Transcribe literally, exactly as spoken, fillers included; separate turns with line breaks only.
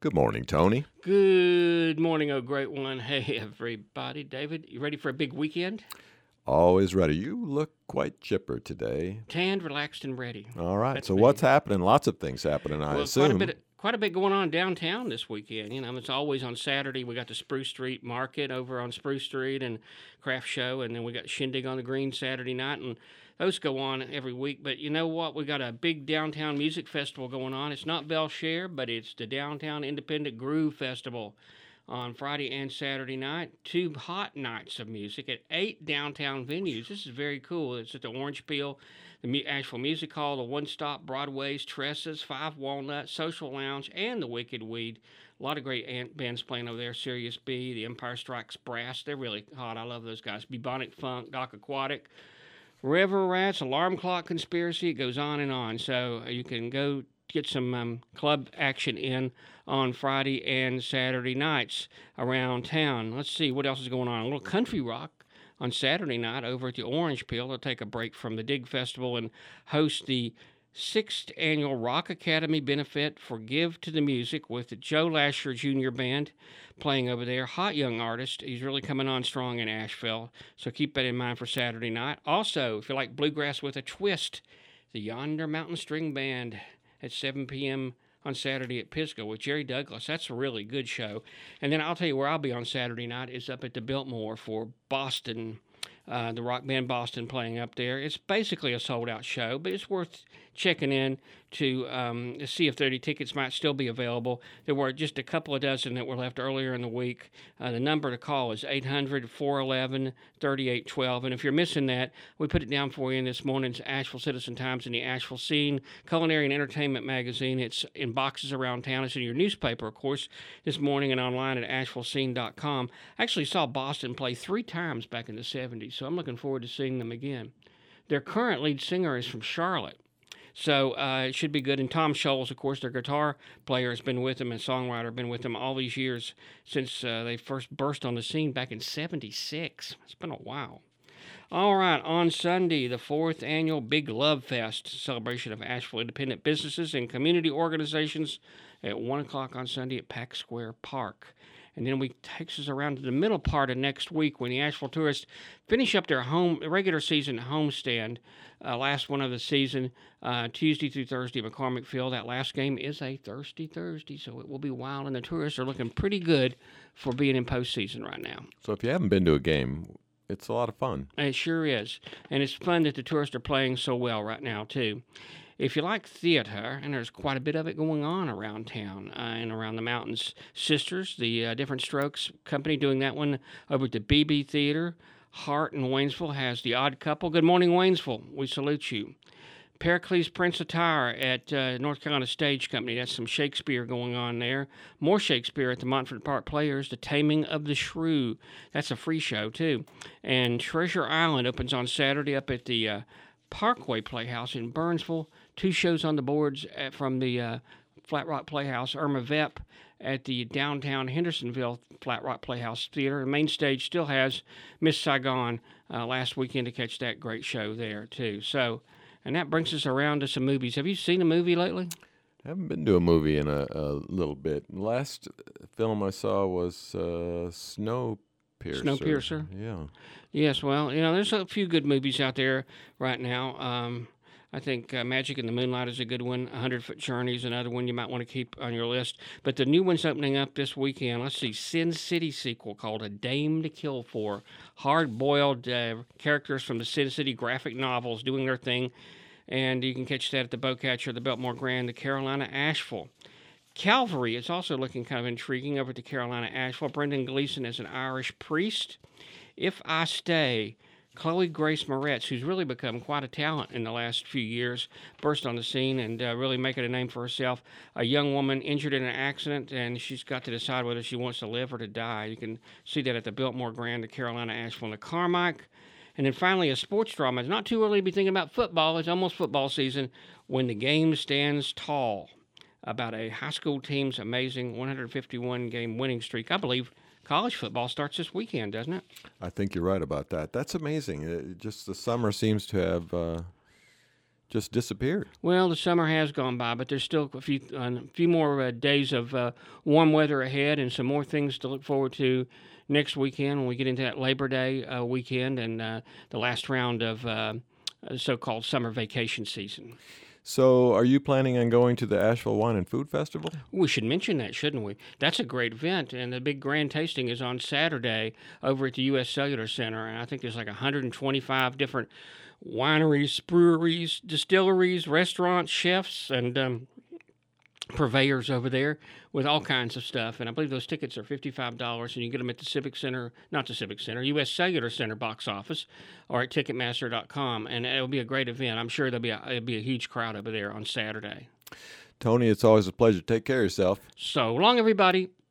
Good morning, Tony.
Good morning, oh great one. Hey, everybody. David, you ready for a big weekend?
Always ready. You look quite chipper today.
Tanned, relaxed, and ready.
All right.
That's
so
me.
what's happening? Lots of things happening, I
well,
assume.
quite a bit, quite a bit going on downtown this weekend. You know, it's always on Saturday. We got the Spruce Street Market over on Spruce Street and craft show, and then we got Shindig on the Green Saturday night, and those go on every week. But you know what? We got a big downtown music festival going on. It's not Belshare, but it's the Downtown Independent Groove Festival on Friday and Saturday night. Two hot nights of music at eight downtown venues. This is very cool. It's at the Orange Peel, the Mu- Asheville Music Hall, the One Stop, Broadway's, Tresses, Five Walnut, Social Lounge, and the Wicked Weed. A lot of great ant- bands playing over there. Sirius B, the Empire Strikes Brass. They're really hot. I love those guys. Bubonic Funk, Doc Aquatic, River Rats, Alarm Clock Conspiracy. It goes on and on. So uh, you can go get some um, club action in on Friday and Saturday nights around town. Let's see what else is going on. A little country rock on Saturday night over at the Orange Peel. They'll take a break from the Dig Festival and host the sixth annual Rock Academy benefit for Give to the Music with Joe Lasher Junior Band playing over there. Hot young artist. He's really coming on strong in Asheville, so keep that in mind for Saturday night. Also, if you like bluegrass with a twist, the Yonder Mountain String Band at seven p.m. on Saturday at Pisgah with Jerry Douglas. That's a really good show. And then I'll tell you where I'll be on Saturday night is up at the Biltmore for Boston, uh, the rock band Boston playing up there. It's basically a sold-out show, but it's worth checking in to, um, to see if thirty tickets might still be available. There were just a couple of dozen that were left earlier in the week. Uh, the number to call is eight hundred, four one one, three eight one two. And if you're missing that, we put it down for you in this morning's Asheville Citizen Times and the Asheville Scene Culinary and Entertainment magazine. It's in boxes around town. It's in your newspaper, of course, this morning and online at asheville scene dot com. I actually saw Boston play three times back in the seventies, so I'm looking forward to seeing them again. Their current lead singer is from Charlotte. So uh, it should be good. And Tom Scholes, of course, their guitar player, has been with them and songwriter, been with them all these years since uh, they first burst on the scene back in seventy-six. It's been a while. All right, on Sunday, the fourth annual Big Love Fest, celebration of Asheville independent businesses and community organizations at one o'clock on Sunday at Pack Square Park. And then we takes us around to the middle part of next week when the Asheville tourists finish up their home regular season homestand, uh, last one of the season, uh, Tuesday through Thursday at McCormick Field. That last game is a Thirsty Thursday, so it will be wild, and the tourists are looking pretty good for being in postseason right now.
So if you haven't been to a game, it's a lot of fun.
It sure is, and it's fun that the tourists are playing so well right now, too. If you like theater, and there's quite a bit of it going on around town uh, and around the mountains, Sisters, the uh, Different Strokes company, doing that one over at the B B Theater. Hart in Waynesville has The Odd Couple. Good morning, Waynesville. We salute you. Pericles Prince Attire at uh, North Carolina Stage Company. That's some Shakespeare going on there. More Shakespeare at the Montford Park Players. The Taming of the Shrew. That's a free show, too. And Treasure Island opens on Saturday up at the uh, Parkway Playhouse in Burnsville. Two shows on the boards at, from the uh, Flat Rock Playhouse. Irma Vep at the downtown Hendersonville Flat Rock Playhouse Theater. The main stage still has Miss Saigon uh, last weekend to catch that great show there, too. So, and that brings us around to some movies. Have you seen a movie lately?
I haven't been to a movie in a, a little bit. Last film I saw was uh, Snowpiercer.
Snowpiercer?
Yeah.
Yes, well, you know, there's a few good movies out there right now. Um, I think uh, Magic in the Moonlight is a good one. one hundred Foot Journey is another one you might want to keep on your list. But the new one's opening up this weekend. Let's see, Sin City sequel called A Dame to Kill For. Hard-boiled uh, characters from the Sin City graphic novels doing their thing. And you can catch that at the Bowcatcher, the Biltmore Grand, the Carolina Asheville. Calvary is also looking kind of intriguing over at the Carolina Asheville. Brendan Gleeson as an Irish priest. If I Stay, Chloe Grace Moretz, who's really become quite a talent in the last few years, burst on the scene and uh, really making a name for herself. A young woman injured in an accident, and she's got to decide whether she wants to live or to die. You can see that at the Biltmore Grand, the Carolina Asheville, and the Carmike. And then finally, a sports drama. It's not too early to be thinking about football. It's almost football season. When the Game Stands Tall, about a high school team's amazing one hundred fifty-one game winning streak. I believe college football starts this weekend, doesn't it?
I think you're right about that. That's amazing. It, just the summer seems to have uh, just disappeared.
Well, the summer has gone by, but there's still a few uh, a few more uh, days of uh, warm weather ahead, and some more things to look forward to next weekend when we get into that Labor Day uh, weekend and uh, the last round of uh, so-called summer vacation season.
So, are you planning on going to the Asheville Wine and Food Festival?
We should mention that, shouldn't we? That's a great event, and the big grand tasting is on Saturday over at the U S Cellular Center, and I think there's like one hundred twenty-five different wineries, breweries, distilleries, restaurants, chefs, and um, purveyors over there with all kinds of stuff. And I believe those tickets are fifty-five dollars, and you get them at the Civic Center, not the Civic Center, U S Cellular Center box office, or at Ticketmaster dot com. And it'll be a great event. I'm sure there'll be a, it'll be a huge crowd over there on Saturday.
Tony, it's always a pleasure. Take care of yourself.
So long, everybody.